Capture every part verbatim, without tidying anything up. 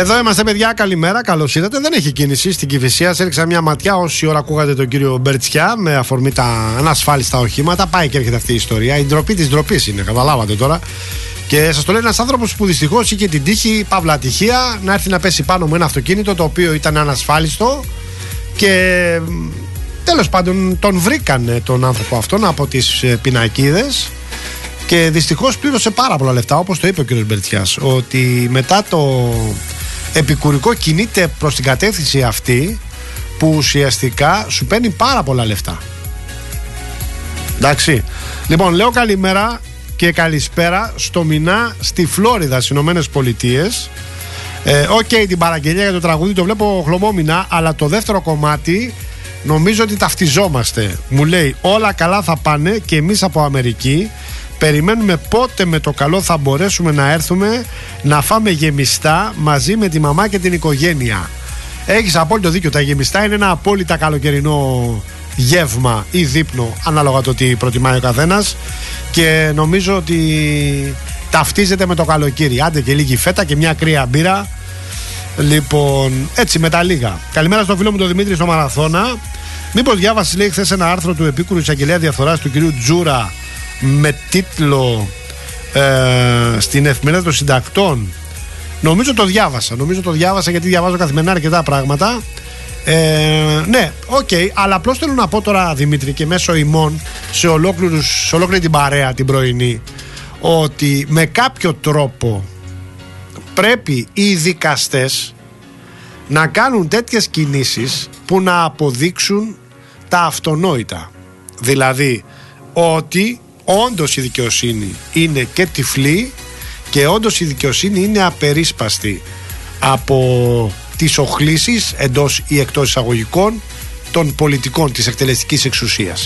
Εδώ είμαστε, παιδιά. Καλημέρα, καλώς ήρθατε. Δεν έχει κίνηση στην Κηφισίας. Έριξα μια ματιά όση ώρα ακούγατε τον κύριο Μπερτσιά με αφορμή τα ανασφάλιστα οχήματα. Πάει και έρχεται αυτή η ιστορία. Η ντροπή της ντροπής είναι, καταλάβατε τώρα. Και σας το λέει ένας άνθρωπος που δυστυχώς είχε την τύχη, παύλα ατυχία, να έρθει να πέσει πάνω μου ένα αυτοκίνητο το οποίο ήταν ανασφάλιστο. Και τέλος πάντων τον βρήκανε τον άνθρωπο αυτόν από τις πινακίδες. Και δυστυχώς πλήρωσε πάρα πολλά λεφτά, όπως το είπε ο κύριος Μπερτσιάς, ότι μετά το επικουρικό κινείται προς την κατεύθυνση αυτή που ουσιαστικά σου παίρνει πάρα πολλά λεφτά. Εντάξει. Λοιπόν, λέω καλημέρα και καλησπέρα στο Μινά στη Φλόριδα, στις Ηνωμένες Πολιτείες. Ε, Οκ, okay, την παραγγελία για το τραγούδι το βλέπω χλωμόμοινα, αλλά το δεύτερο κομμάτι νομίζω ότι ταυτιζόμαστε. Μου λέει όλα καλά θα πάνε και εμείς από Αμερική περιμένουμε πότε με το καλό θα μπορέσουμε να έρθουμε να φάμε γεμιστά μαζί με τη μαμά και την οικογένεια. Έχεις απόλυτο δίκιο, τα γεμιστά είναι ένα απόλυτα καλοκαιρινό γεύμα ή δείπνο, ανάλογα το τι προτιμάει ο καθένας, και νομίζω ότι ταυτίζεται με το καλοκαίρι. Άντε και λίγη φέτα και μια κρύα μπύρα. Λοιπόν, έτσι με τα λίγα. Καλημέρα στο φίλο μου τον Δημήτρη στο Μαραθώνα. Μήπως διάβασες, λέει, χθες ένα άρθρο του επίκουρου εισαγγελέα διαφθοράς του κυρίου Τζούρα με τίτλο ε, στην εφημερίδα των συντακτών? Νομίζω το διάβασα. Νομίζω το διάβασα γιατί διαβάζω καθημερινά αρκετά πράγματα. Ε, ναι, οκ, okay, αλλά απλώς θέλω να πω τώρα, Δημήτρη, και μέσω ημών σε, ολόκληρους, σε ολόκληρη την παρέα την πρωινή, ότι με κάποιο τρόπο πρέπει οι δικαστές να κάνουν τέτοιες κινήσεις που να αποδείξουν τα αυτονόητα. Δηλαδή ότι όντως η δικαιοσύνη είναι και τυφλή και όντως η δικαιοσύνη είναι απερίσπαστη από τις οχλήσεις εντός ή εκτός εισαγωγικών των πολιτικών της εκτελεστικής εξουσίας.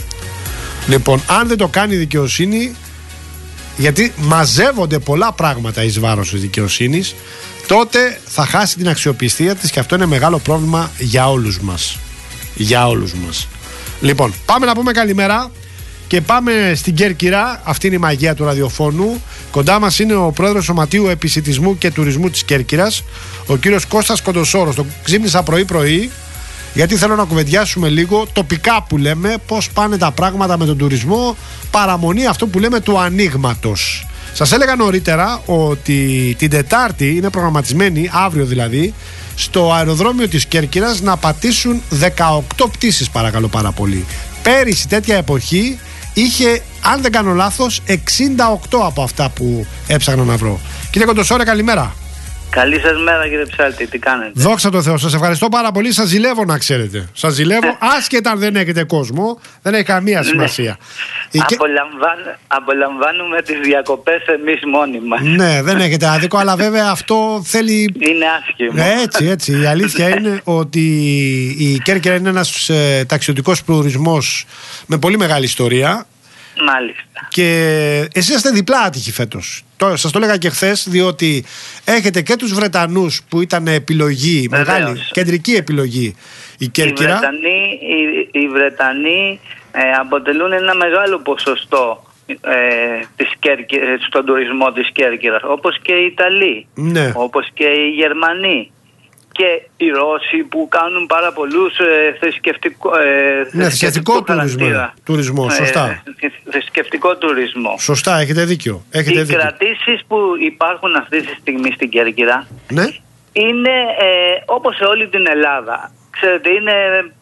Λοιπόν, αν δεν το κάνει η δικαιοσύνη, γιατί μαζεύονται πολλά πράγματα εις βάρος της δικαιοσύνης, τότε θα χάσει την αξιοπιστία της και αυτό είναι μεγάλο πρόβλημα για όλους μας. Για όλους μας. Λοιπόν, πάμε να πούμε καλημέρα και πάμε στην Κέρκυρα. Αυτή είναι η μαγεία του ραδιοφώνου. Κοντά μας είναι ο πρόεδρος Σωματείου Επισιτισμού και Τουρισμού της Κέρκυρας, ο κύριος Κώστας Κοντοσόρος. Το ξύπνησα πρωί-πρωί γιατί θέλω να κουβεντιάσουμε λίγο τοπικά, που λέμε, πώς πάνε τα πράγματα με τον τουρισμό, παραμονή αυτό που λέμε του ανοίγματος. Σας έλεγα νωρίτερα ότι την Τετάρτη είναι προγραμματισμένη, αύριο δηλαδή, στο αεροδρόμιο της Κέρκυρας να πατήσουν δεκαοκτώ πτήσεις, παρακαλώ πάρα πολύ. Πέρυσι τέτοια εποχή είχε, αν δεν κάνω λάθος, εξήντα οκτώ από αυτά που έψαχνα να βρω. Κύριε Κοντοσόρε, καλημέρα. Καλή σας μέρα, κύριε Ψάλτη, τι κάνετε? Δόξα τω Θεώ, σας ευχαριστώ πάρα πολύ. Σας ζηλεύω, να ξέρετε. Σας ζηλεύω, άσχετα αν δεν έχετε κόσμο, δεν έχει καμία σημασία. Ναι. Απολαμβάν, απολαμβάνουμε τις διακοπές εμείς μόνοι μας. Ναι, δεν έχετε άδικο, αλλά βέβαια αυτό θέλει. Είναι άσχημο. Έτσι, έτσι. Η αλήθεια είναι ότι η Κέρκυρα είναι ένας ε, ταξιδιωτικός προορισμός με πολύ μεγάλη ιστορία. Μάλιστα. Και εσείς είστε διπλά άτυχοι φέτος. Το, σας το έλεγα και χθες, διότι έχετε και τους Βρετανούς που ήταν επιλογή, βεβαίως, μεγάλη κεντρική επιλογή η Κέρκυρα. Οι Βρετανοί, οι, οι Βρετανοί ε, αποτελούν ένα μεγάλο ποσοστό ε, της Κέρκυρας, στον τουρισμό της Κέρκυρας, όπως και οι Ιταλοί, ναι, όπως και οι Γερμανοί. Και οι Ρώσοι που κάνουν πάρα πολλούς ε, θρησκευτικό, ε, ναι, θρησκευτικό τουρισμό, τουρισμό, σωστά. Ε, θρησκευτικό τουρισμό. Σωστά, έχετε δίκιο. Έχετε οι δίκιο. κρατήσεις που υπάρχουν αυτή τη στιγμή στην Κέρκυρα, ναι, είναι ε, όπως σε όλη την Ελλάδα. Ξέρετε, είναι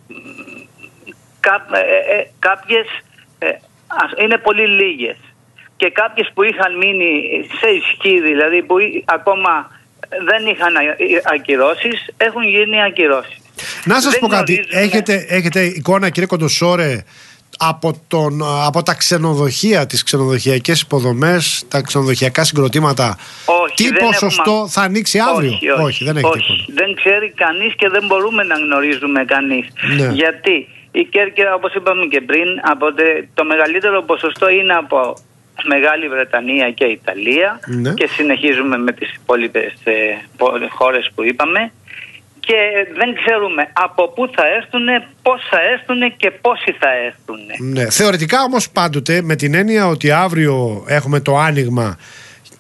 κά, ε, ε, κάποιες, ε, είναι πολύ λίγες. Και κάποιες που είχαν μείνει σε ισχύ, δηλαδή που ακόμα δεν είχαν ακυρώσεις, έχουν γίνει ακυρώσεις. Να σας δεν πω κάτι, έχετε, έχετε εικόνα, κύριε Κοντοσόρε, από, τον, από τα ξενοδοχεία, τις ξενοδοχειακές υποδομές, τα ξενοδοχειακά συγκροτήματα? Όχι, τι ποσοστό έχουμε... θα ανοίξει αύριο? Όχι, όχι, όχι, δεν έχετε όχι, εικόνα. Δεν ξέρει κανείς και δεν μπορούμε να γνωρίζουμε κανείς. Ναι. Γιατί η Κέρκυρα, όπως είπαμε και πριν, από το μεγαλύτερο ποσοστό είναι από Μεγάλη Βρετανία και Ιταλία, ναι, και συνεχίζουμε με τις υπόλοιπες ε, χώρες που είπαμε, και δεν ξέρουμε από πού θα έρθουν, πώς θα έρθουν και πόσοι θα έρθουν. Ναι, θεωρητικά όμως πάντοτε με την έννοια ότι αύριο έχουμε το άνοιγμα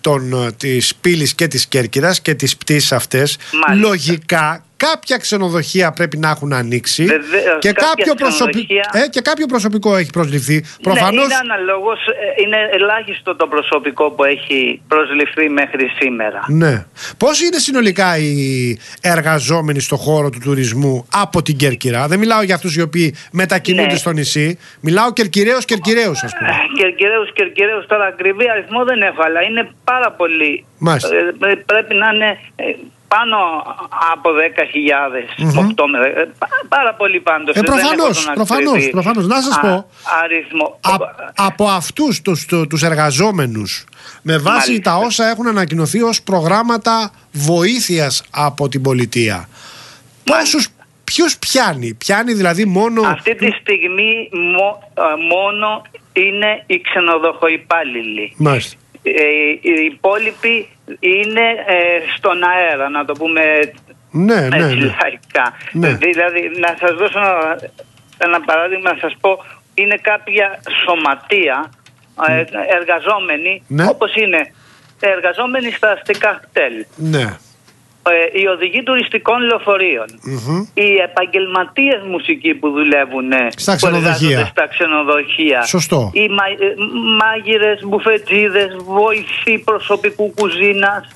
των, της πύλης και της Κέρκυρας και τις πτήσεις αυτές. Μάλιστα. Λογικά κάποια ξενοδοχεία πρέπει να έχουν ανοίξει. Βεβαίως, και, κάποιο προσωπικό, ε, και κάποιο προσωπικό έχει προσληφθεί. Προφανώς... Ναι, είναι αναλόγως, είναι ελάχιστο το προσωπικό που έχει προσληφθεί μέχρι σήμερα. Ναι. Πώς είναι συνολικά οι εργαζόμενοι στον χώρο του τουρισμού από την Κέρκυρα? Δεν μιλάω για αυτούς οι οποίοι μετακινούνται, ναι, στο νησί. Μιλάω Κερκυραίους, Κερκυραίους, ας πούμε. Κερκυραίους, Κερκυραίους, τώρα ακριβή αριθμό δεν έχω, αλλά είναι πάρα πολλοί. Ε, πρέπει να είναι... Ε, πάνω από δέκα χιλιάδες, mm-hmm. πάρα πολύ πάντως. Ε, προφανώς, προφανώς, προφανώς. Να σας Α, πω, αριθμό. Α, από αυτούς τους, τους εργαζόμενους, με βάση Μάλιστα. τα όσα έχουν ανακοινωθεί ως προγράμματα βοήθειας από την πολιτεία, πόσους, ποιους πιάνει? Πιάνει δηλαδή μόνο... Αυτή τη στιγμή μο, μόνο είναι οι ξενοδοχοϊπάλληλοι. Μάλιστα. Οι υπόλοιποι είναι ε, στον αέρα, να το πούμε, ναι, ναι, ναι. λαϊκά. Ναι. Δηλαδή, να σας δώσω ένα, ένα παράδειγμα, να σας πω, είναι κάποια σωματεία ε, εργαζόμενοι, ναι, όπως είναι εργαζόμενοι στα αστικά χτέλ. Ναι. Οι οδηγοί τουριστικών λεωφορείων, mm-hmm. οι επαγγελματίες μουσικοί που δουλεύουν στα ξενοδοχεία, στα ξενοδοχεία. Σωστό. Οι μα, μάγειρες, μπουφετζίδες, βοηθοί προσωπικού κουζίνας.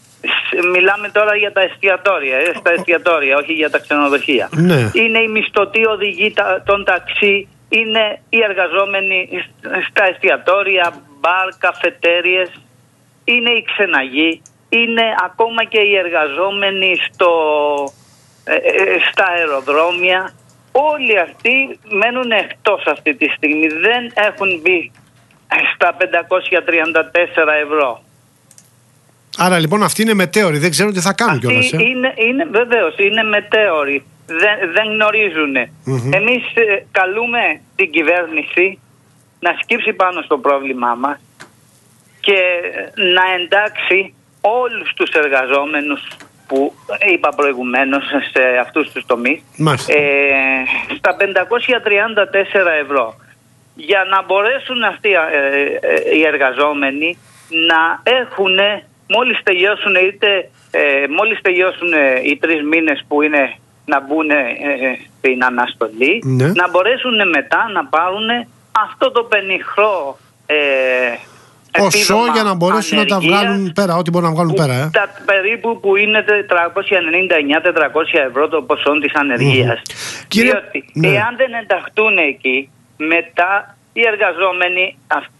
Μιλάμε τώρα για τα εστιατόρια, ε, στα εστιατόρια, όχι για τα ξενοδοχεία. Ναι. Είναι οι μισθωτοί οδηγοί των ταξί, είναι οι εργαζόμενοι στα εστιατόρια, μπαρ, καφετέριες, είναι οι ξεναγοί. Είναι ακόμα και οι εργαζόμενοι στο, ε, στα αεροδρόμια. Όλοι αυτοί μένουν εκτός αυτή τη στιγμή. Δεν έχουν μπει στα πεντακόσια τριάντα τέσσερα ευρώ. Άρα λοιπόν αυτοί είναι μετέωροι, δεν ξέρουν τι θα κάνουν κιόλας. Ε? Είναι, είναι, βεβαίως, είναι μετέωροι. Δεν, δεν γνωρίζουν. Mm-hmm. Εμείς ε, καλούμε την κυβέρνηση να σκύψει πάνω στο πρόβλημά μας και να εντάξει όλους τους εργαζόμενους που είπα προηγουμένως σε αυτούς τους τομείς ε, στα πεντακόσια τριάντα τέσσερα ευρώ, για να μπορέσουν αυτοί ε, ε, οι εργαζόμενοι να έχουν, μόλις τελειώσουν είτε ε, μόλις τελειώσουν ε, οι τρεις μήνες που είναι να μπουν ε, στην αναστολή, ναι, να μπορέσουν μετά να πάρουν αυτό το πενιχρό ε, οσό για να μπορέσουν να τα βγάλουν πέρα, ό,τι μπορούν να βγάλουν πέρα. Ε. Τα περίπου που είναι τριακόσια ενενήντα εννιά με τετρακόσια ευρώ το ποσό της ανεργίας. Mm-hmm. Διότι, ναι, εάν δεν ενταχτούν εκεί, μετά οι εργαζόμενοι,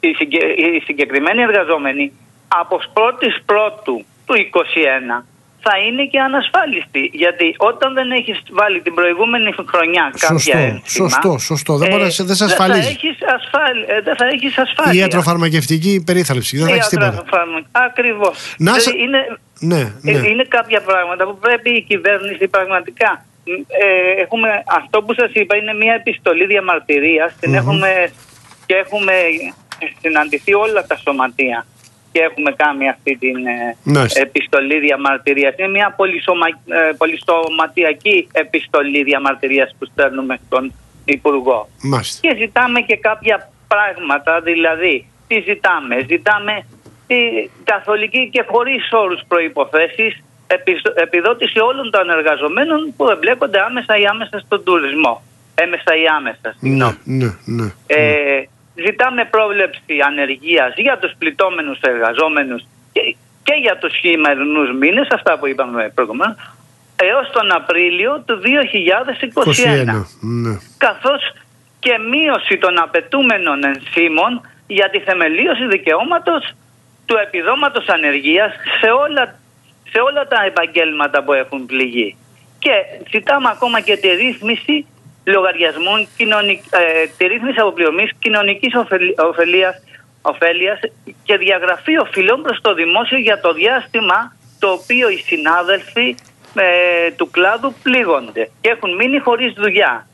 οι συγκεκριμένοι εργαζόμενοι, από πρώτης πρώτου του είκοσι ένα θα είναι και ανασφάλιστοι. Γιατί όταν δεν έχεις βάλει την προηγούμενη χρονιά κάποια σωστό, ένσημα, σωστό, σωστό. Δεν, ε, δεν σε ασφαλίζει. Δεν θα έχεις, ασφάλ, ε, θα έχεις ασφάλεια. Η ιατροφαρμακευτική περίθαλψη. Δεν θα έχεις τίποτα. Ακριβώς. Να σε... είναι, ναι, ναι. είναι κάποια πράγματα που πρέπει η κυβέρνηση πραγματικά. Ε, έχουμε, αυτό που σας είπα είναι μια επιστολή διαμαρτυρίας. Την mm-hmm. έχουμε και έχουμε συναντηθεί όλα τα σωματεία και έχουμε κάνει αυτή την nice. επιστολή διαμαρτυρίας. Είναι μια πολυσωμα, πολυσωματιακή επιστολή διαμαρτυρίας που στέλνουμε στον Υπουργό. Nice. Και ζητάμε και κάποια πράγματα, δηλαδή τι ζητάμε. Ζητάμε τη καθολική και χωρίς όρους προϋποθέσεις επιδότηση όλων των εργαζομένων που εμπλέκονται άμεσα ή άμεσα στον τουρισμό. Έμεσα ή άμεσα. Ναι, ναι, ναι. Ε, Ζητάμε πρόβλεψη ανεργίας για τους πληττόμενους εργαζόμενους και, και για τους χειμερινούς μήνες, αυτά που είπαμε προηγουμένως, έως τον Απρίλιο του δύο χιλιάδες είκοσι ένα. Ναι. Καθώς και μείωση των απαιτούμενων ενσύμων για τη θεμελίωση δικαιώματος του επιδόματος ανεργίας σε όλα, σε όλα τα επαγγέλματα που έχουν πληγεί. Και ζητάμε ακόμα και τη ρύθμιση λογαριασμών, κοινωνικ, ε, τη ρύθμιση αποπληρωμής κοινωνικής ωφελίας, ωφέλειας και διαγραφή οφειλών προς το δημόσιο για το διάστημα το οποίο οι συνάδελφοι ε, του κλάδου πλήγονται και έχουν μείνει χωρίς δουλειά.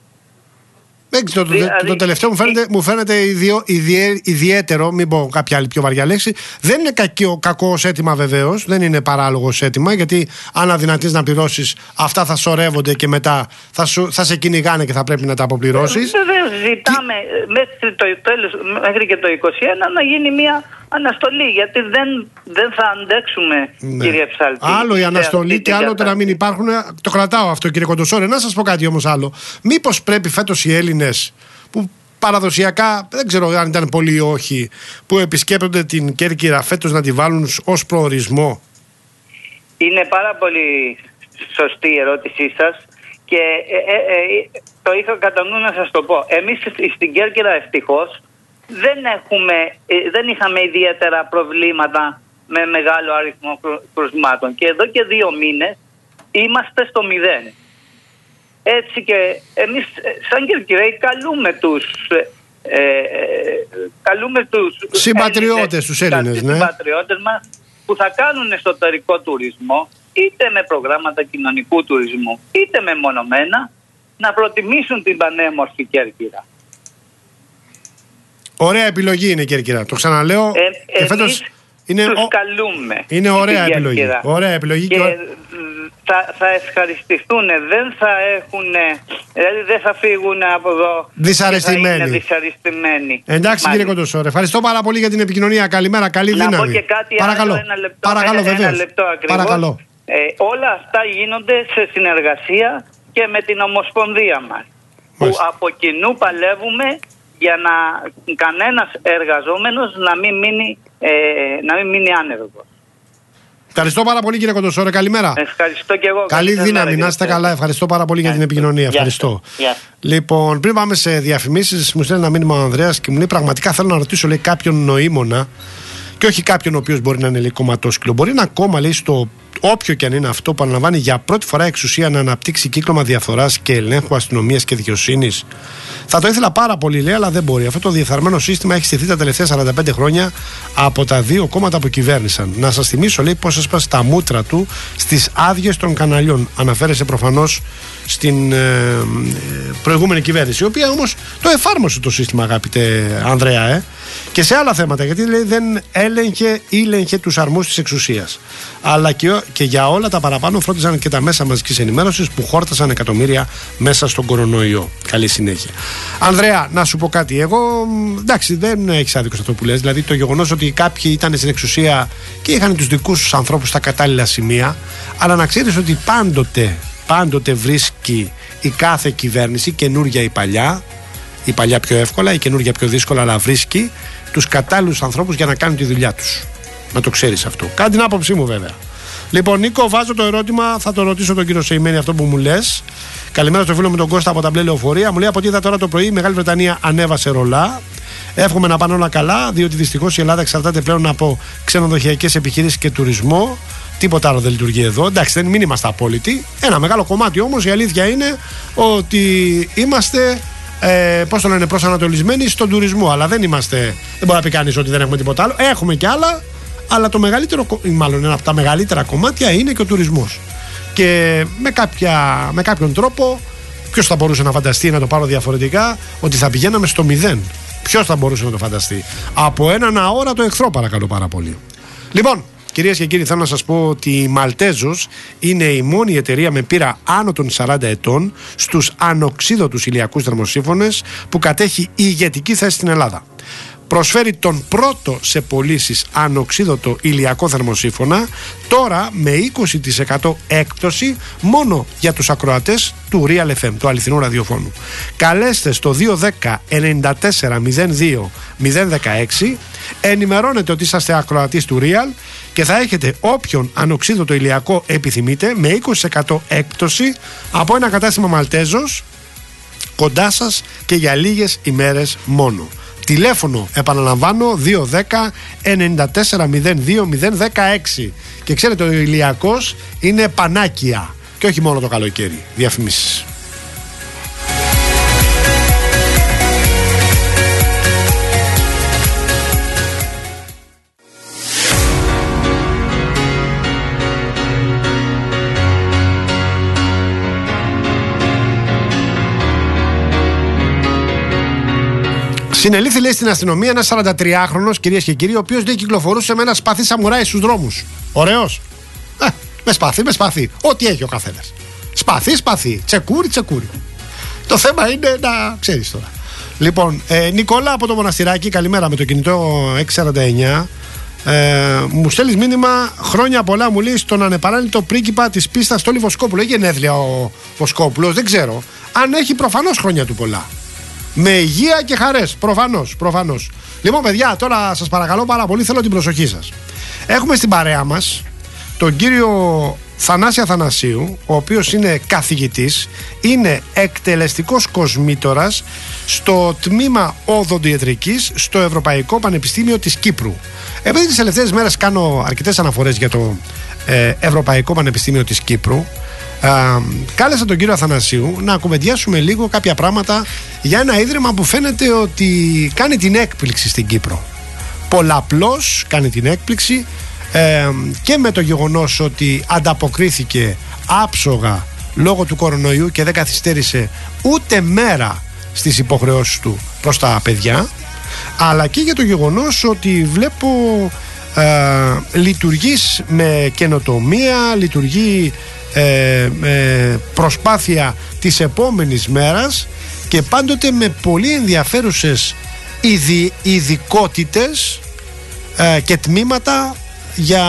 Το, το, δηλαδή, το τελευταίο μου φαίνεται, μου φαίνεται ιδιο, ιδιαί, ιδιαίτερο, μην πω κάποια άλλη πιο βαριά λέξη. Δεν είναι κακό, κακό ως αίτημα βεβαίως, δεν είναι παράλογο ως αίτημα, γιατί αν αδυνατείς να πληρώσεις, αυτά θα σωρεύονται και μετά θα, σου, θα σε κυνηγάνε και θα πρέπει να τα αποπληρώσεις. Βεβαίως ζητάμε και... μέχρι, το τέλος, μέχρι και το είκοσι ένα να γίνει μια αναστολή, γιατί δεν, δεν θα αντέξουμε, ναι. κύριε Ψάλτη. Άλλο η αναστολή και άλλο το να μην υπάρχουν. Το κρατάω αυτό, κύριε Κοντοσόρε. Να σας πω κάτι όμως άλλο. Μήπως πρέπει φέτος οι Έλληνες που παραδοσιακά, δεν ξέρω αν ήταν πολλοί ή όχι, που επισκέπτονται την Κέρκυρα, φέτος να τη βάλουν ως προορισμό? Είναι πάρα πολύ σωστή η ερώτησή σας και ε, ε, ε, το είχα κατά νου να σας το πω. Εμείς στην Κέρκυρα ευτυχώς δεν, έχουμε, ε, δεν είχαμε ιδιαίτερα προβλήματα με μεγάλο αριθμό κρουσμάτων και εδώ και δύο μήνες είμαστε στο μηδέν. Έτσι και εμείς σαν Κερκυραίοι καλούμε τους, ε, ε, καλούμε τους συμπατριώτες, τους Έλληνες, ναι. συμπατριώτες μας που θα κάνουν εσωτερικό τουρισμό, είτε με προγράμματα κοινωνικού τουρισμού, είτε με μονομένα, να προτιμήσουν την πανέμορφη Κέρκυρα. Ωραία επιλογή είναι η Κέρκυρα. Το ξαναλέω. Ε, εμείς είναι τους ο... καλούμε. Είναι ωραία επιλογή. Ωραία επιλογή. Και, και θα, θα ευχαριστηθούν. Δεν θα έχουν, δηλαδή δεν θα φύγουν από εδώ δυσαρεστημένοι. δυσαρεστημένοι. Εντάξει, κύριε Κοντοσόρε, ευχαριστώ πάρα πολύ για την επικοινωνία. Καλημέρα, καλή δύναμη. Να πω και κάτι Παρακαλώ. άλλο, ένα λεπτό. Παρακαλώ, ένα, βεβαίως. ένα λεπτό ακριβώς. Παρακαλώ. Ε, όλα αυτά γίνονται σε συνεργασία και με την Ομοσπονδία μας. Μάλιστα. Που από κοινού παλεύουμε για να κανένας εργαζόμενος να μην μείνει, ε, να μην μείνει άνεργος. Ευχαριστώ πάρα πολύ, κύριε Κοντοσόρε. Καλημέρα. Ευχαριστώ και εγώ. Καλή δύναμη, να είστε καλά. Ευχαριστώ πάρα πολύ για την επικοινωνία. Ευχαριστώ. Yeah. Λοιπόν, πριν πάμε σε διαφημίσεις, μου στέλνει ένα μήνυμα ο Ανδρέας και μου λέει: πραγματικά θέλω να ρωτήσω, λέει, κάποιον νοήμονα, και όχι κάποιον ο οποίος μπορεί να είναι, λέει, κομματόσκυλο. Μπορεί ένα κόμμα, λέει, στο όποιο και αν είναι αυτό, που αναλαμβάνει για πρώτη φορά εξουσία να αναπτύξει κύκλωμα διαφθοράς και ελέγχου αστυνομίας και δικαιοσύνης. Θα το ήθελα πάρα πολύ, λέει, αλλά δεν μπορεί. Αυτό το διεφθαρμένο σύστημα έχει στηθεί τα τελευταία σαράντα πέντε χρόνια από τα δύο κόμματα που κυβέρνησαν. Να σας θυμίσω, λέει, πώς έσπασε τα μούτρα του στις άδειες των καναλιών. Αναφέρεσε προφανώς στην ε, προηγούμενη κυβέρνηση, η οποία όμως το εφάρμοσε το σύστημα, αγαπητέ Ανδρέα, ε. Και σε άλλα θέματα, γιατί, λέει, δεν έλεγχε, ήλεγχε τους αρμούς της εξουσίας. Αλλά και, και για όλα τα παραπάνω φρόντιζαν και τα μέσα μαζικής ενημέρωσης που χόρτασαν εκατομμύρια μέσα στον κορονοϊό. Καλή συνέχεια. Ανδρέα, να σου πω κάτι. Εγώ, εντάξει, δεν έχεις άδικο σε αυτό που λες. Δηλαδή, το γεγονός ότι κάποιοι ήταν στην εξουσία και είχαν τους δικούς τους ανθρώπους στα κατάλληλα σημεία, αλλά να ξέρεις ότι πάντοτε, πάντοτε βρίσκει η κάθε κυβέρνηση, καινούρια ή παλιά, η παλιά πιο εύκολα, η καινούργια πιο δύσκολα, αλλά βρίσκει τους κατάλληλους ανθρώπους για να κάνουν τη δουλειά τους. Να το ξέρεις αυτό. Κάτι την άποψή μου, βέβαια. Λοιπόν, Νίκο, βάζω το ερώτημα, θα το ρωτήσω τον κύριο Σεϊμένη αυτό που μου λες. Καλημέρα στο φίλο μου τον Κώστα από τα μπλε λεωφορεία. Μου λέει: από ό,τι είδα τώρα το πρωί, η Μεγάλη Βρετανία ανέβασε ρολά. Εύχομαι να πάνε όλα καλά, διότι δυστυχώς η Ελλάδα εξαρτάται πλέον από ξενοδοχειακές επιχειρήσεις και τουρισμό. Τίποτα άλλο δεν λειτουργεί εδώ. Εντάξει, δεν μην είμαστε απόλυτοι. Ένα μεγάλο κομμάτι όμως, η αλήθεια είναι ότι είμαστε. Ε, πώς το λένε, προσανατολισμένοι στον τουρισμό. Αλλά δεν είμαστε. Δεν μπορεί να πει κανείς ότι δεν έχουμε τίποτα άλλο. Έχουμε κι άλλα. Αλλά το μεγαλύτερο, μάλλον ένα από τα μεγαλύτερα κομμάτια είναι και ο τουρισμός. Και με, κάποια, με κάποιον τρόπο, ποιος θα μπορούσε να φανταστεί, να το πάρω διαφορετικά, ότι θα πηγαίναμε στο μηδέν? Ποιος θα μπορούσε να το φανταστεί? Από έναν αόρατο εχθρό, παρακαλώ πάρα πολύ. Λοιπόν, κυρίες και κύριοι, θέλω να σας πω ότι η Μαλτέζος είναι η μόνη εταιρεία με πείρα άνω των σαράντα ετών στους ανοξίδωτους ηλιακούς θερμοσύφωνες που κατέχει ηγετική θέση στην Ελλάδα. Προσφέρει τον πρώτο σε πωλήσεις ανοξίδωτο ηλιακό θερμοσύφωνα, τώρα με είκοσι τοις εκατό έκπτωση μόνο για τους ακροατές του Real εφ εμ, του αληθινού ραδιοφώνου. Καλέστε στο δύο δέκα ενενήντα τέσσερα μηδέν δύο μηδέν δεκαέξι, ενημερώνετε ότι είσαστε ακροατής του Real και θα έχετε όποιον ανοξίδωτο ηλιακό επιθυμείτε με είκοσι τοις εκατό έκπτωση από ένα κατάστημα Μαλτέζος κοντά σας και για λίγες ημέρες μόνο. Τηλέφωνο, επαναλαμβάνω, δύο δέκα ενενήντα τέσσερα μηδέν δύο μηδέν δεκαέξι. Και ξέρετε, ο ηλιακός είναι πανάκια και όχι μόνο το καλοκαίρι. Διαφημίσεις. Συνελήφθη, λέει, στην αστυνομία ένας σαραντατριάχρονος, κυρίες και κύριοι, ο οποίος, λέει, κυκλοφορούσε με ένα σπαθί σαμουράι στους δρόμους. Ωραίος. Ε, με σπαθί, με σπαθί. Ό,τι έχει ο καθένας. Σπαθί, σπαθί. Τσεκούρι, τσεκούρι. Το θέμα είναι να ξέρεις τώρα. Λοιπόν, ε, Νικόλα από το Μοναστηράκι, καλημέρα, με το κινητό έξι σαράντα εννιά. Ε, μου στέλνει μήνυμα, χρόνια πολλά μου λέει στον ανεπαράλληλο πρίγκιπα της πίστας Στόλη Βοσκόπουλο. Έχει γενέθλια ο Βοσκόπουλος, δεν ξέρω. Αν έχει, προφανώς χρόνια του πολλά. Με υγεία και χαρές, προφανώς, προφανώς. Λοιπόν, παιδιά, τώρα σας παρακαλώ πάρα πολύ, θέλω την προσοχή σας. Έχουμε στην παρέα μας τον κύριο Θανάση Αθανασίου, ο οποίος είναι καθηγητής, είναι εκτελεστικός κοσμήτορας στο τμήμα οδοντιατρικής στο Ευρωπαϊκό Πανεπιστήμιο της Κύπρου. Επειδή τις τελευταίες μέρες κάνω αρκετές αναφορές για το ε, Ευρωπαϊκό Πανεπιστήμιο της Κύπρου, ε, κάλεσα τον κύριο Αθανασίου να κουβεντιάσουμε λίγο κάποια πράγματα για ένα ίδρυμα που φαίνεται ότι κάνει την έκπληξη στην Κύπρο. Πολλαπλώς κάνει την έκπληξη, ε, και με το γεγονός ότι ανταποκρίθηκε άψογα λόγω του κορονοϊού και δεν καθυστέρησε ούτε μέρα στις υποχρεώσεις του προς τα παιδιά, αλλά και για το γεγονός ότι βλέπω ε, λειτουργείς με καινοτομία, λειτουργεί ε, με προσπάθεια της επόμενης μέρας και πάντοτε με πολύ ενδιαφέρουσες ειδι, ειδικότητες ε, και τμήματα για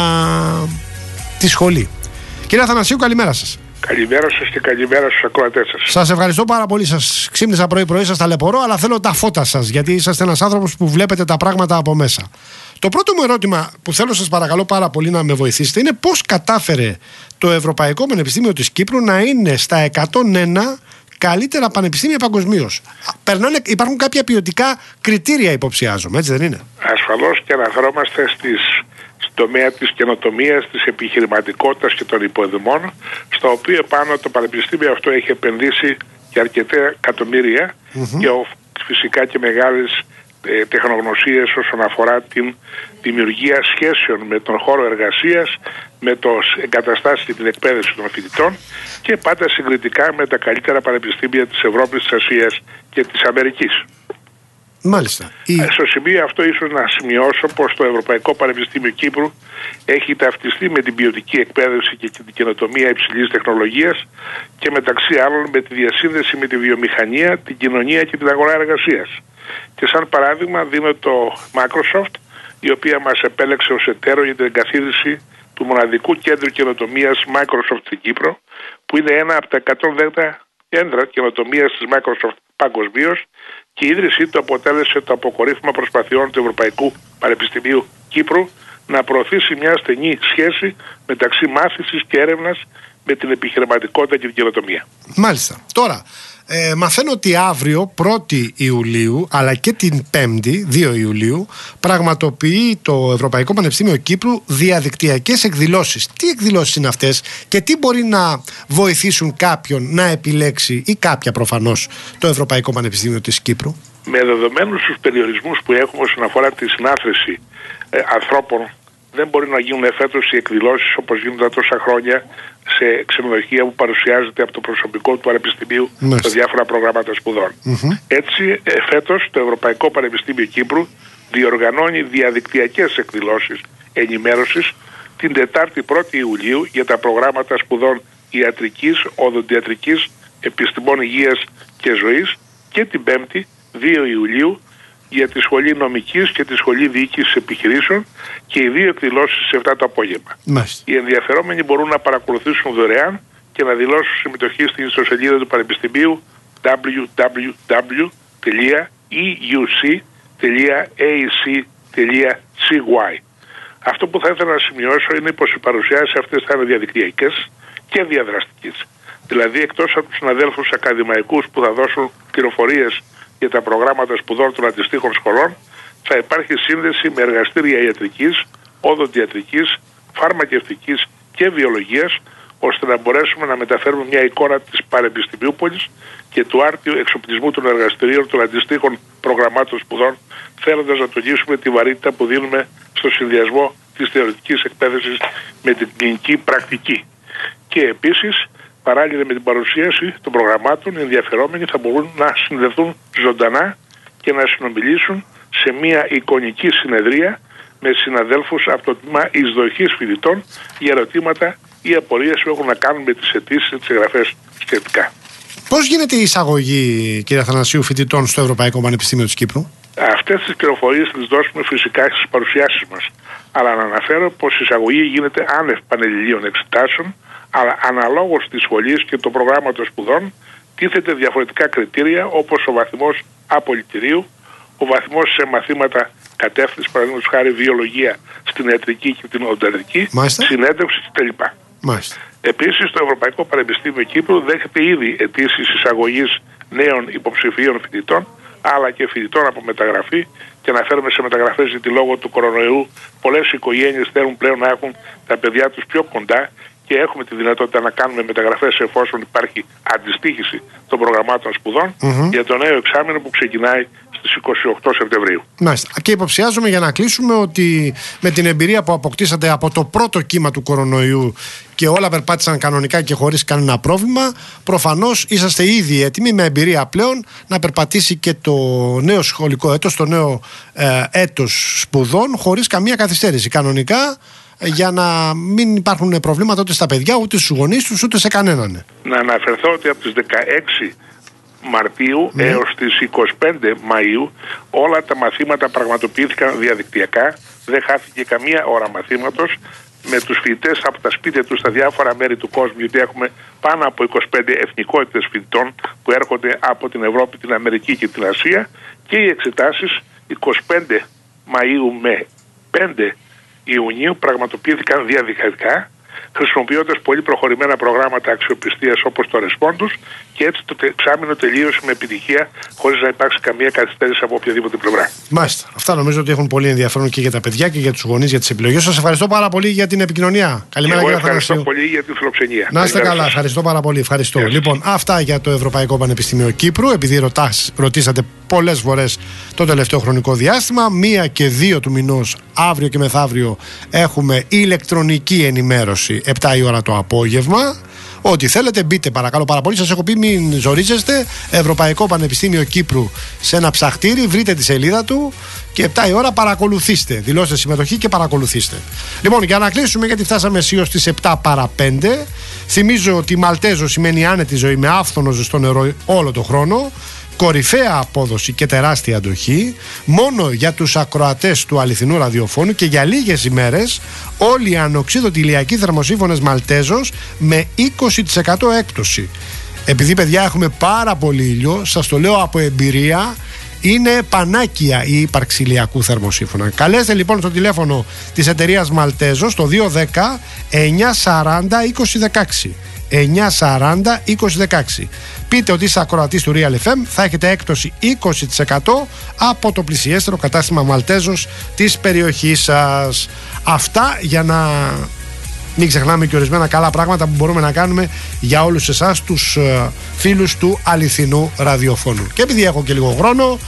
τη σχολή. Κύριε Αθανασίου, καλημέρα σας. Καλημέρα σας και καλημέρα στους ακροατές σας. Σας ευχαριστώ πάρα πολύ. Σας ξύπνησα πρωί-πρωί, σας ταλαιπωρώ, αλλά θέλω τα φώτα σας, γιατί είσαστε ένας άνθρωπος που βλέπετε τα πράγματα από μέσα. Το πρώτο μου ερώτημα που θέλω, σας παρακαλώ πάρα πολύ να με βοηθήσετε, είναι πώς κατάφερε το Ευρωπαϊκό Πανεπιστήμιο της Κύπρου να είναι στα εκατόν ένα καλύτερα πανεπιστήμια παγκοσμίως. Υπάρχουν κάποια ποιοτικά κριτήρια, υποψιάζομαι, έτσι δεν είναι? Ασφαλώς, και αναφερόμαστε στις στον τομέα της καινοτομίας, της επιχειρηματικότητας και των υποδομών, στο οποίο πάνω το πανεπιστήμιο αυτό έχει επενδύσει και αρκετά εκατομμύρια mm-hmm. και φυσικά και μεγάλες ε, τεχνογνωσίες όσον αφορά την δημιουργία σχέσεων με τον χώρο εργασίας, με το εγκαταστάσεις και την εκπαίδευση των φοιτητών και πάντα συγκριτικά με τα καλύτερα πανεπιστήμια της Ευρώπης, της Ασίας και της Αμερικής. Μάλιστα. Στο σημείο αυτό ίσως να σημειώσω πως το Ευρωπαϊκό Πανεπιστήμιο Κύπρου έχει ταυτιστεί με την ποιοτική εκπαίδευση και την καινοτομία υψηλής τεχνολογίας και μεταξύ άλλων με τη διασύνδεση με τη βιομηχανία, την κοινωνία και την αγορά εργασίας. Και σαν παράδειγμα δίνω το Microsoft, η οποία μας επέλεξε ως εταίρο για την εγκαθίδρυση του μοναδικού κέντρου καινοτομίας Microsoft στην Κύπρο, που είναι ένα από τα εκατόν δέκα κέντρα καινοτομίας της Microsoft παγκοσμίως, και η ίδρυσή του αποτέλεσε το αποκορύφωμα προσπαθειών του Ευρωπαϊκού Πανεπιστημίου Κύπρου να προωθήσει μια στενή σχέση μεταξύ μάθησης και έρευνας με την επιχειρηματικότητα και την καινοτομία. Μάλιστα. Τώρα, ε, μαθαίνω ότι αύριο πρώτη Ιουλίου αλλά και την πέμπτη δύο Ιουλίου πραγματοποιεί το Ευρωπαϊκό Πανεπιστήμιο Κύπρου διαδικτυακές εκδηλώσεις. Τι εκδηλώσεις είναι αυτές και τι μπορεί να βοηθήσουν κάποιον να επιλέξει, ή κάποια προφανώς, το Ευρωπαϊκό Πανεπιστήμιο της Κύπρου? Με δεδομένους τους περιορισμούς που έχουμε όσον αφορά τη συνάθρηση ε, ανθρώπων, δεν μπορεί να γίνουν εφέτος οι εκδηλώσεις όπως γίνονται τόσα χρόνια σε ξενοδοχεία που παρουσιάζεται από το προσωπικό του Πανεπιστημίου σε διάφορα προγράμματα σπουδών. Mm-hmm. Έτσι, εφέτος το Ευρωπαϊκό Πανεπιστήμιο Κύπρου διοργανώνει διαδικτυακές εκδηλώσεις ενημέρωσης την Τετάρτη πρώτη Ιουλίου για τα προγράμματα σπουδών ιατρικής, οδοντιατρικής, επιστημών υγείας και ζωής, και την Πέμπτη δύο Ιουλίου για τη Σχολή Νομικής και τη Σχολή Διοίκησης Επιχειρήσεων, και οι δύο εκδηλώσεις σε επτά το απόγευμα. Μάλιστα. Οι ενδιαφερόμενοι μπορούν να παρακολουθήσουν δωρεάν και να δηλώσουν συμμετοχή στην ιστοσελίδα του Πανεπιστημίου double-u double-u double-u τελεία e u c τελεία a c τελεία c y. Αυτό που θα ήθελα να σημειώσω είναι πως οι παρουσιάσεις αυτές θα είναι διαδικτυακές και διαδραστικές. Δηλαδή, εκτός από τους συναδέλφους ακαδημαϊκούς που θα δώσουν πληροφορίες για τα προγράμματα σπουδών των αντιστοίχων σχολών, θα υπάρχει σύνδεση με εργαστήρια ιατρικής, οδοντιατρικής, φαρμακευτικής και βιολογίας, ώστε να μπορέσουμε να μεταφέρουμε μια εικόνα της Πανεπιστημιούπολης και του άρτιου εξοπλισμού των εργαστηρίων των αντιστοίχων προγραμμάτων σπουδών, θέλοντας να τονίσουμε τη βαρύτητα που δίνουμε στο συνδυασμό της θεωρητικής εκπαίδευσης με την κλινική πρακτική. Και επίσης, παράλληλα με την παρουσίαση των προγραμμάτων, οι ενδιαφερόμενοι θα μπορούν να συνδεθούν ζωντανά και να συνομιλήσουν σε μια εικονική συνεδρία με συναδέλφους από το τμήμα εισδοχής φοιτητών για ερωτήματα ή απορίες που έχουν να κάνουν με τις αιτήσεις και τις εγγραφές σχετικά. Πώς γίνεται η εισαγωγή, κύριε Αθανασίου, φοιτητών στο Ευρωπαϊκό Πανεπιστήμιο της Κύπρου? Αυτές τις πληροφορίες τις δώσουμε φυσικά στις παρουσιάσεις μας. Αλλά να αναφέρω πως η εισαγωγή γίνεται άνευ πανελληνίων εξετάσεων, αλλά αναλόγως της σχολής και του προγράμματος σπουδών τίθεται διαφορετικά κριτήρια, όπως ο βαθμός απολυτηρίου, ο βαθμός σε μαθήματα κατεύθυνση, παραδείγματος χάρη βιολογία στην ιατρική και την οδοντιατρική, συνέντευξη κτλ. Επίσης, το Ευρωπαϊκό Πανεπιστήμιο Κύπρου δέχεται ήδη αιτήσεις εισαγωγής νέων υποψηφίων φοιτητών, αλλά και φοιτητών από μεταγραφή, και αναφέρομαι σε μεταγραφές γιατί λόγω του κορονοϊού πολλές οικογένειες θέλουν πλέον να έχουν τα παιδιά τους πιο κοντά και έχουμε τη δυνατότητα να κάνουμε μεταγραφές εφόσον υπάρχει αντιστοίχηση των προγραμμάτων σπουδών mm-hmm. για το νέο εξάμηνο που ξεκινάει στις είκοσι οκτώ Σεπτεμβρίου. Μάλιστα. Και υποψιάζομαι, για να κλείσουμε, ότι με την εμπειρία που αποκτήσατε από το πρώτο κύμα του κορονοϊού και όλα περπάτησαν κανονικά και χωρίς κανένα πρόβλημα, προφανώς είσαστε ήδη έτοιμοι με εμπειρία πλέον να περπατήσει και το νέο σχολικό έτος, το νέο ε, έτος σπουδών χωρίς καμία καθυστέρηση. Κανονικά, για να μην υπάρχουν προβλήματα ούτε στα παιδιά, ούτε στους γονείς τους, ούτε σε κανέναν. Να αναφερθώ ότι από τις δεκαέξι Μαρτίου mm. έως τις είκοσι πέντε Μαΐου όλα τα μαθήματα πραγματοποιήθηκαν διαδικτυακά, δεν χάθηκε καμία ώρα μαθήματος, με τους φοιτητές από τα σπίτια τους στα διάφορα μέρη του κόσμου, γιατί έχουμε πάνω από είκοσι πέντε εθνικότητες φοιτητών που έρχονται από την Ευρώπη, την Αμερική και την Ασία, και οι εξετάσεις είκοσι πέντε Μαΐου με πέντε Ιουνίου πραγματοποιήθηκαν διαδικτυακά, χρησιμοποιώντας πολύ προχωρημένα προγράμματα αξιοπιστίας όπως το Respondus, και έτσι το εξάμηνο τελείωσε με επιτυχία χωρίς να υπάρξει καμία καθυστέρηση από οποιαδήποτε πλευρά. Μάλιστα. Αυτά νομίζω ότι έχουν πολύ ενδιαφέρον και για τα παιδιά και για τους γονείς για τις επιλογές. Σας ευχαριστώ πάρα πολύ για την επικοινωνία. Καλημέρα, κύριε Αθανασίου. Ευχαριστώ πολύ για την φιλοξενία. Να είστε καλά. Ευχαριστώ πάρα πολύ. Ευχαριστώ. Yes. Λοιπόν, αυτά για το Ευρωπαϊκό Πανεπιστήμιο Κύπρου. Επειδή ρωτάς, ρωτήσατε πολλές φορές το τελευταίο χρονικό διάστημα, μία και δύο του μηνός, αύριο και μεθαύριο, έχουμε ηλεκτρονική ενημέρωση επτά η ώρα το απόγευμα. Ό,τι θέλετε, μπείτε παρακαλώ πάρα πολύ. Σας έχω πει, μην ζορίζεστε. Ευρωπαϊκό Πανεπιστήμιο Κύπρου σε ένα ψαχτήρι, βρείτε τη σελίδα του και επτά η ώρα παρακολουθήστε. Δηλώστε συμμετοχή και παρακολουθήστε. Λοιπόν, για να κλείσουμε, γιατί φτάσαμε αισίως στις επτά παρά πέντε, θυμίζω ότι Μαλτέζο σημαίνει άνετη ζωή με άφθονο ζεστό νερό όλο το χρόνο. Κορυφαία απόδοση και τεράστια αντοχή, μόνο για τους ακροατές του αληθινού ραδιοφώνου και για λίγες ημέρες όλοι οι ανοξίδωτοι ηλιακοί θερμοσύφωνες Μαλτέζος με είκοσι τοις εκατό έκπτωση. Επειδή, παιδιά, έχουμε πάρα πολύ ήλιο, σας το λέω από εμπειρία, είναι πανάκια η ύπαρξη ηλιακού θερμοσύφωνα. Καλέστε λοιπόν στο τηλέφωνο της εταιρείας Μαλτέζος το δύο δέκα εννιακόσια σαράντα είκοσι δεκαέξι. εννιακόσια σαράντα είκοσι δεκαέξι. Πείτε ότι είστε ακροατής του Real εφ εμ, θα έχετε έκπτωση είκοσι τοις εκατό από το πλησιέστερο κατάστημα Μαλτέζος της περιοχής σας. Αυτά, για να μην ξεχνάμε και ορισμένα καλά πράγματα που μπορούμε να κάνουμε για όλους εσάς τους uh, φίλους του αληθινού ραδιοφώνου. Και επειδή έχω και λίγο χρόνο,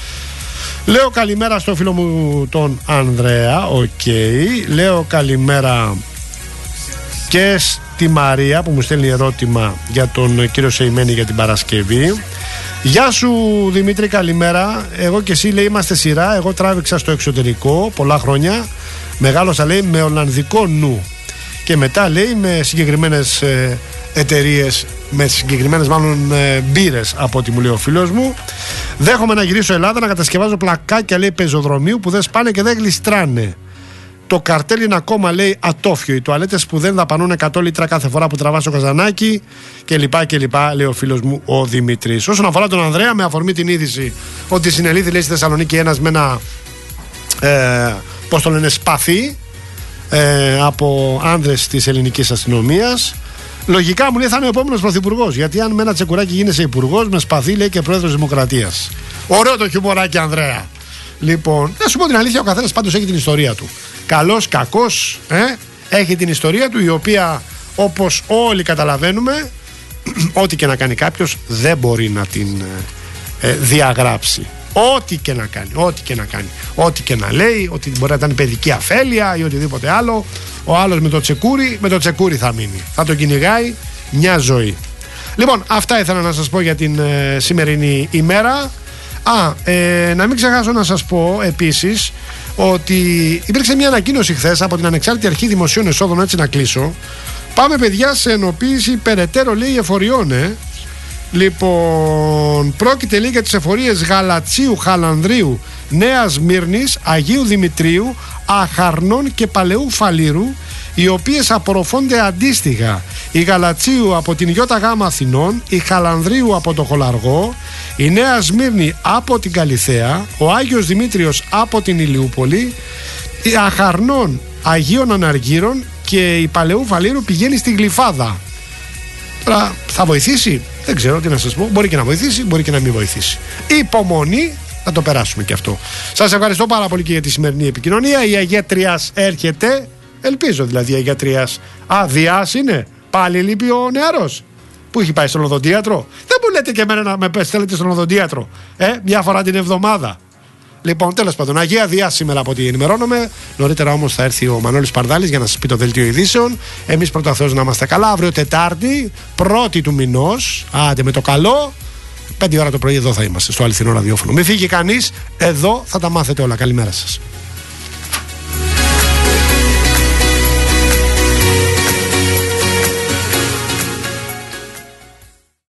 λέω καλημέρα στο φίλο μου τον Ανδρέα. Οκ, okay. Λέω καλημέρα και στη Μαρία που μου στέλνει ερώτημα για τον κύριο Σεϊμένη για την Παρασκευή. Γεια σου Δημήτρη, καλημέρα. Εγώ και εσύ, λέει, είμαστε σειρά. Εγώ τράβηξα στο εξωτερικό πολλά χρόνια. Μεγάλωσα, λέει, με ολλανδικό νου. Και μετά, λέει, με συγκεκριμένες ε, εταιρείες, με συγκεκριμένες μάλλον ε, μπύρες, από ό,τι μου λέει ο φίλος μου. Δέχομαι να γυρίσω Ελλάδα, να κατασκευάζω πλακάκια, λέει, πεζοδρομίου που δεν σπάνε και δεν γλιστράνε. Το καρτέλ είναι ακόμα, λέει, ατόφιο. Οι τουαλέτες που δεν δαπανούν εκατό λίτρα κάθε φορά που τραβάς το καζανάκι κλπ. κλπ. Λέει ο φίλος μου ο Δημήτρης. Όσον αφορά τον Ανδρέα, με αφορμή την είδηση ότι συνελήφθη, λέει, στη Θεσσαλονίκη ένας με ένα ε, πώς το λένε, σπαθί ε, από άνδρες της ελληνικής αστυνομίας. Λογικά μου λέει θα είναι ο επόμενος πρωθυπουργός. Γιατί αν με ένα τσεκουράκι γίνεσαι υπουργός, με σπαθί, λέει, και πρόεδρος Δημοκρατίας. Ωραίο το χιουμοράκι, Ανδρέα. Λοιπόν, να σου πω την αλήθεια, ο καθένας πάντως έχει την ιστορία του. Καλός, κακός, ε, έχει την ιστορία του, η οποία, όπως όλοι καταλαβαίνουμε, ό,τι και να κάνει κάποιος δεν μπορεί να την ε, διαγράψει. Ό,τι και να κάνει, ό,τι και να κάνει, ό,τι και να λέει, ότι μπορεί να ήταν παιδική αφέλεια ή οτιδήποτε άλλο, ο άλλος με το τσεκούρι, με το τσεκούρι θα μείνει. Θα το κυνηγάει μια ζωή. Λοιπόν, αυτά ήθελα να σας πω για την ε, σημερινή ημέρα. Α, ε, να μην ξεχάσω να σας πω επίσης ότι υπήρξε μια ανακοίνωση χθες από την Ανεξάρτητη Αρχή Δημοσίων Εσόδων, έτσι να κλείσω. Πάμε, παιδιά, σε ενοποίηση περαιτέρω, λέει, εφοριών, ε. Λοιπόν, πρόκειται, λέει, για τις εφορίες Γαλατσίου, Χαλανδρίου, Νέας Μύρνης, Αγίου Δημητρίου, Αχαρνών και Παλαιού Φαλήρου, οι οποίες απορροφώνται αντίστοιχα η Γαλατσίου από την ΙΓ Αθηνών, η Χαλανδρίου από το Χολαργό, η Νέα Σμύρνη από την Καλιθέα, ο Άγιος Δημήτριος από την Ηλιούπολη, η Αχαρνών Αγίων Αναργύρων και η Παλαιού Φαλήρου πηγαίνει στη Γλυφάδα. Τώρα θα βοηθήσει, δεν ξέρω τι να σας πω. Μπορεί και να βοηθήσει, μπορεί και να μην βοηθήσει. Υπομονή, θα το περάσουμε και αυτό. Σας ευχαριστώ πάρα πολύ και για τη σημερινή επικοινωνία. Η Αγέτριας έρχεται, ελπίζω δηλαδή η Αγέτριας. Α, Διάς είναι, πάλι λείπει ο νεαρός που έχει πάει στον οδοντίατρο. Δεν μου λέτε και εμένα να με στέλνετε στον οδοντίατρο, ε, μια φορά την εβδομάδα. Λοιπόν, τέλος πάντων, Αγία Διά σήμερα από ό,τι ενημερώνομαι. Νωρίτερα όμως θα έρθει ο Μανώλης Παρδάλης για να σας πει το δελτίο ειδήσεων. Εμείς πρώτα Θεός να είμαστε καλά. Αύριο Τετάρτη, πρώτη του μηνός. Άντε με το καλό. Πέντε ώρα το πρωί εδώ θα είμαστε στο αληθινό ραδιόφωνο. Μην φύγει κανείς, εδώ θα τα μάθετε όλα. Καλημέρα σας.